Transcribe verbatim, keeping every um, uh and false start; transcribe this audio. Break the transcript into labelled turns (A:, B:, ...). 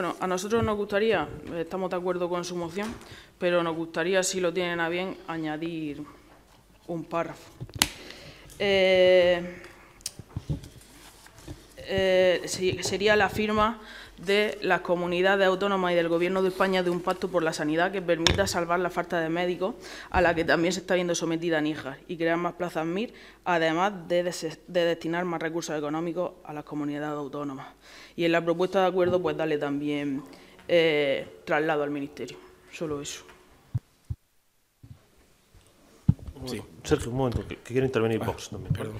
A: Bueno, a nosotros nos gustaría, estamos de acuerdo con su moción, pero nos gustaría, si lo tienen a bien, añadir un párrafo. Eh, eh, sería la firma de las comunidades autónomas y del Gobierno de España de un pacto por la sanidad que permita salvar la falta de médicos a la que también se está viendo sometida Níjar y crear más plazas M I R, además de, de destinar más recursos económicos a las comunidades autónomas. Y en la propuesta de acuerdo, pues darle también eh, traslado al Ministerio. Solo eso.
B: Sí. Sergio, un momento, que, que quiere intervenir Vox también.
C: Perdón.